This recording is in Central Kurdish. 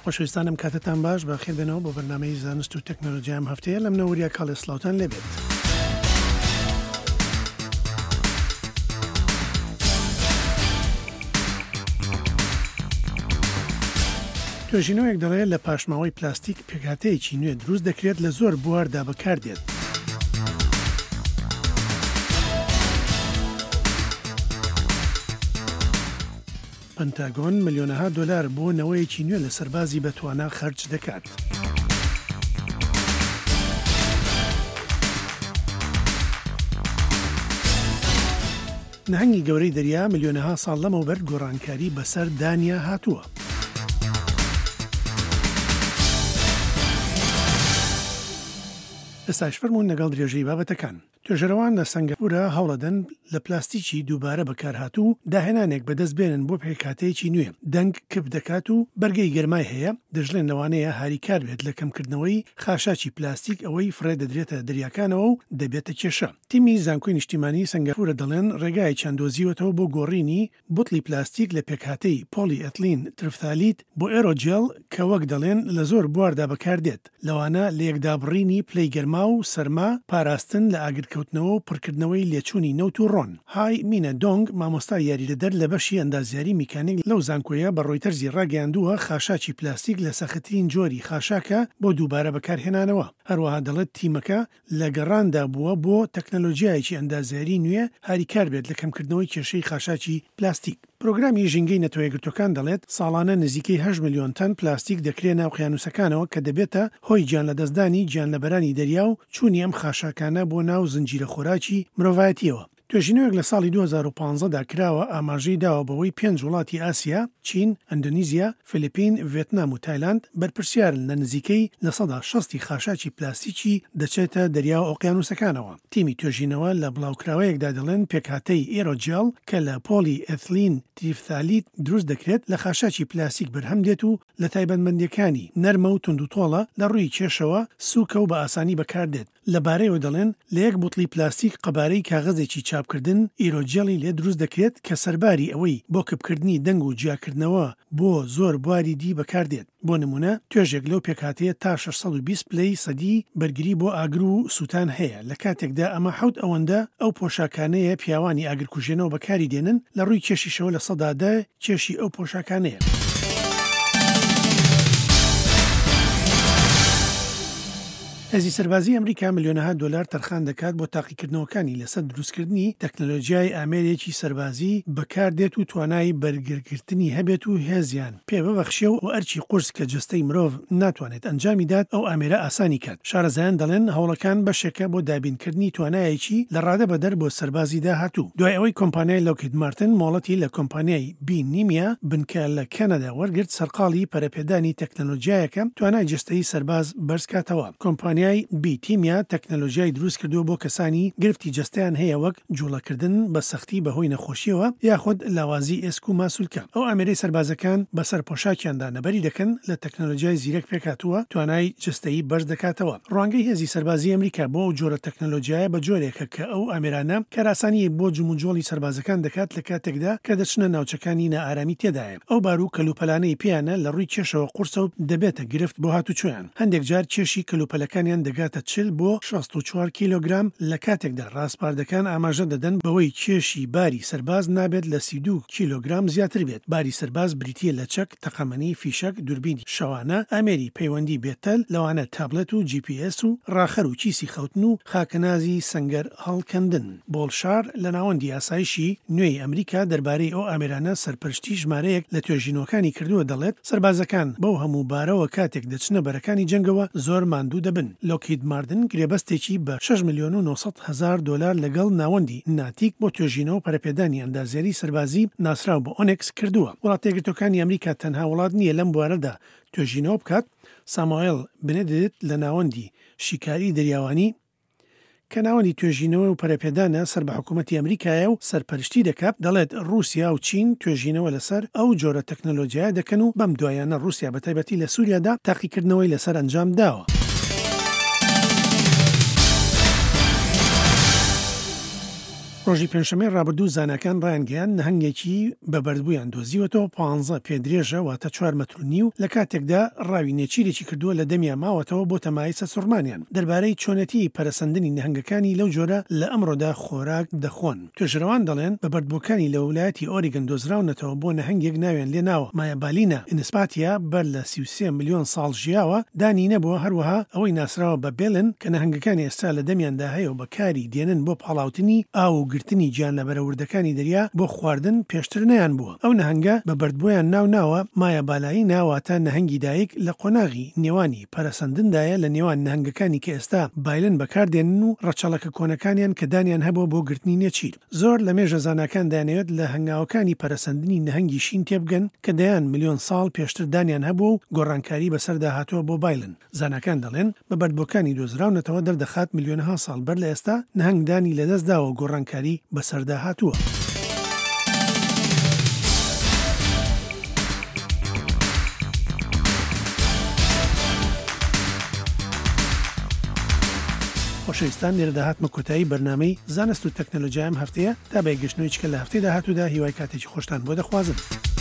خۆشەویستانم کاتتان باش بەخێر بێنەوە بۆ بەرنامەی زانست و تەکنۆلۆژیا ئەم هەفتەیە لەم نەوەریە کاڵێ سلااوتان لێبێت. توێژینەوەیەک دەڵێت لە پاشماوەی پلاستیک پێکهاتەیەکی نوێ دروست دەکرێت لە زۆر بواردا بەکاردێت. پەنتاگۆن ملیۆنەها دۆلار بۆ نەوەیەکی نوێ لە سەربازی بەتوانە خەرج دەکات. نهەنگی گەورەی دەریا ملیۆنەها ساڵ لەمەوبەر گۆڕانکاری بەسەر دانیا هاتووە. ئێستاش فەرموون لەگەڵ درێژەی بابەتەکان. توێژەرەوان لە سنگاپورە هەوڵەدەن لە پلاستیکی دووبارە بەکارهاتوو داهێنانێک بەدەست بێنن بۆ پێکهاتەیەکی نوێ دەنگ کپ دەکات و بەرگەی گەرمای هەیە دەژڵێن لەوانەیە هاریکار بێت لە کەمکردنەوەی خاشاکی پلاستیک ئەوەی فڕێ دەدرێتە دەریاکانەوە و دەبێتە کێشە. تیمی زانکۆی نیشتیمانی سنگاپورە دەڵێن ڕێگای چەندۆزیوەتەوە بۆ گۆڕینی بوتڵی پلاستیک لە پێکهاتەی پۆلی ئەتلین ترفثالیت بۆ ئێرۆجێل کە وەک دەڵێن لە زۆر بواردا بەکاردێت لەوانە لە یەکدابڕینی پلەی گەرما و سەرما پاراستن لە ئاگرکەوتنەوە و پڕکردنەوەی لێچوونی نەوت و ڕۆن. های مینە دۆنگ مامۆستا یاریدەدەر لە بەشی ئەندازیاری میکانیک لەو زانکۆیە بە ڕۆیتەرزی ڕاگەیاندووە خاشاکی پلاستیک لە سەختترین جۆری خاشاکە بۆ دووبارە بەکارهێنانەوە. هەروەها دەڵێت تیمەکە لە گەڕاندا بووە بۆ تەکنەلۆژیایەکی ئەندازیاری نوێ هاریکار بێت لە کەمکردنەوەی کێشەی خاشاکی پلاستیک. پرۆگرامی ژینگەی نەتەوەیەگرتوەکان دەڵێت ساڵانە نزیکەی 8 ملیۆن تەن پلاستیک دەکرێت ناو قیانوسەکانەوە کە دەبێتە هۆی گیان لەدەستدانی گیانلەبەرانی دەریا و چوونی ئەم خاشاکانە بۆ ناو زنجیرە خۆراکی مرۆڤایەتیەوە. توێژینەوەک لە ساڵی 2015دا کراوە ئاماژەی داوە بەوەی 5 وڵاتی ئاسیا، چین، ئەندونیزیا، فلیپین، ڤێتنام و تایلاند بەرپرسیارن لە نزیکەی لە 160 خاشاکی پلاستیکی دەچێتە دەریا و ئۆقیانوسەکانەوە. تیمی توێژینەوە لە بڵاوکراوەیەکدا دەڵێن پێکهاتەی ئێرۆجێل کە لە پۆلی ئەتلین تریفثالیت دروست دەکرێت لە خاشاکی پلاستیک بەرهەم دێت و لە تایبەتمەندیەکانی نەرمە و توندوتۆڵە لە ڕووی کێشەوە سووکە و بە ئاسانی بەکاردێت. لەبارەیەوە دەڵێن لە یەک بوتڵی پلاستیک قەبارەی کاغەزێکی چاپکردن ئیرۆجێڵی لێ دروست دەکرێت کە سەرباری ئەوەی بۆ کپکردنی دەنگ و جیاکردنەوە بۆ زۆر بواری دی بەکاردێت. بۆ نمونە توێژێک لەو پێکهاتەیە تا 620 پلەی سەدی بەرگری بۆ ئاگر و سووتان هەیە. لە کاتێکدا ئەمە حەوت ئەوەندە ئەو پۆشاکانەیە پیاوانی ئاگرکوژێنەوە بەکاری دێنن لە ڕووی کێشیشەوە لە 100دا کێشی ئەو پۆشاکانەیە. هێزی سەربازی ئەمریکا ملیۆنەها دۆلار تەرخان دەکات بۆ تاقیکردنەوەکانی لەسەر دروستکردنی تەکنەلۆژیای ئامێرێکی سەربازی بەکاردێت و توانای بەرگرگرتنی هەبێت و هێزیان پێ ببەخشێ و ئەرچی قورس کە جستەی مرۆڤ ناتوانێت ئەنجامی دات ئەو ئامێرە ئاسانی کات. شارەزایان دەڵێن هەوڵەکان بەشێکە بۆ دابینکردنی توانایەکی لە ڕادە بەدەر بۆ سەربازی داهاتوو. دوای ئەوەی کۆمپانیای لۆکهید مارتن مۆڵەتی لە کۆمپانیای بی نیمیا بنکە لە کەنەدا وەرگرت سەرقاڵی پەرەپێدانی تەکنەلۆژیایەکە توانای جستەی سەرباز بەرزکاتەوە. کۆمپانیای بیتیمیا تەکنەلۆژیای دروست کردو بۆ کەسانی گرفتی جستیان هەیە وەک جوڵەکردن بە سەختی بەهۆی نەخۆشیەوە یاخود لاوازی ئێسک و ماسوولکە. ئەو ئامێرەی سەربازەکان بەسەر پۆشاکیاندا نەبەری دەکەن لە تەکنەلۆژیای زیرەک پێکاتووە توانای جستەیی بەرز دەکاتەوە. ڕوانگەی هێزی سەربازی ئەمریکا بۆ ئەو جۆرە تەکنەلۆژیایە بە جۆرێکە کە ئەو ئامێرانە کاراسانی بۆ جوموجۆڵی سەربازەکان دەکات لە کاتێکدا کە دەچنە ناوچەکانی نائارامی تێدایە. ئەو باروو کەلوپەلانەی پیانە لە ڕووی کێشەوە قورسە و دەبێتە گرفت بۆ هاتوچۆیان. هەندێک جار کێشی کەلوپەلەکانیان دەگاتە 40 بۆ 64 کیلۆگرام لە کاتێکدا ڕاستپاردەکان ئاماژە دەدەن بەوەی کێشی باری سەرباز نابێت لە 32 کیلۆگرام زیاتر بێت. باری سەرباز بریتیە لە چەک، تەقەمەنی، فیشەک، دووربینی شەوانە، ئامێری پەیوەندی بێتەل، لەوانە تابلەت و GPS و ڕاخەر و چیسی خەوتن و خاکەنازی سەنگەر هەڵکەندن. بۆڵشار لە ناوەندی ئاسایشی نوێی ئەمریکا دەربارەی ئەو ئامێرانە سەرپەرشتی ژمارەیەک لە توێژینەوەکانی کردووە دەڵێت سەربازەکان بەو هەموو بارەوە کاتێک دەچنە بەرەکانی جەنگەوە زۆر ماندوو دەبن. لۆکهید مارتن گرێبەستێکی بە 6 ملیۆن و 900 هزار دۆلار لەگەڵ ناوەندی ناتیک بۆ توێژینەوە پەرەپێدانی ئەندازیاری سەربازی ناسراو بە ئۆنێکس کردووە. وڵاتە یەکگرتووەکانی ئەمریکا تەنها وڵات نییە لەم بوارەدا توێژینەوە بکات. ساموئێل بنێدت لە ناوەندی شیکاری دەریاوانی کە ناوەندی توێژینەوە و پەرەپێدانە سەر بە حکوومەتی ئەمریکایە و سەرپەرشتی دەکات دەڵێت رووسیا و چین توێژینەوە لەسەر ئەو جۆرە تەکنەلۆژیای دەکەن و بەم دوایانە رووسیا بەتایبەتی لە سووریادا تاقیکردنەوەی لەسەر ئەنجام داوە. ڕۆژی پێنجشەممەی ڕابردوو زانەکان ڕایانگەیان نەهەنگێکی بە بەردبوویان دۆزیوەتەوە 15 پێدرێژە واتە 4 مەتر و نیو لە کاتێکدا ڕاوی نێچیرێکی کردووە لە دەمیان ماوەتەوە بۆ تەمای سەسوڕمانیان دەربارەی چۆنەتی پەرەسەندنی نەهەنگەکانی لەو جۆرە لە ئەمڕۆدا خۆراک دەخۆن. توێژەرەوان دەڵێن بە بەردبووەکانی لە ویلایەتی ئۆریگن دۆزراونەتەوە بۆ نەهەنگێک ناوێن لێ ناوە مایەبالینە ئینسپاتیا بەر لە 33 ملیۆن ساڵ ژیاوە دانی نەبووە هەروەها ئەوەی ناسراوە بە بێلن کە نەهەنگەکانی ئێستا لە دەمیاندا هەیە و بەکاری دێنن بۆ پاڵاوتنی ئاو و گرتنی گیان لە بەرەوردەکانی دەریا بۆ خواردن پێشتر نەیان بووە. ئەو نەهەنگە بە بەردبوویان ناوە مایە بالایی ناواتە نەهەنگی دایک لە قۆناغی نێوانی پەرەسەندندایە لە نێوان نەهەنگەکانی کە ئێستا بایلن بەکاردێنن و ڕەچەڵەکە کۆنەکانیان کە دانیان هەبووە بۆ گرتنی نێچیر. زۆر لە مێژە زانکان دانەوێت لە هەنگاوەکانی پەرەسەندنی نەهەنگی شین تێبگەن کە دەیان ملیۆن ساڵ پێشتر دانیان هەبوو و گۆڕانکاری بەسەردا هاتووە بۆ بایلن. زانکان دەڵێن بە بەردبووەکانی دۆزراونەتەوە دەردەخات ملیۆنەها ساڵ بەر لە ئێستا نەهەنگدانی لەدەستداوە گۆڕانکاری بەسەردا هاتووە. خۆشەویستان لێرە داهاتمە کۆتایی بەرنامەی زانست و تەکنۆلۆژیای ئەم هەفتەیە تا بەیگەشتنەوەی چکە لە هەفتەی داهاتوودا هیوای کاتێکی خۆشتان بۆ دەخوازم.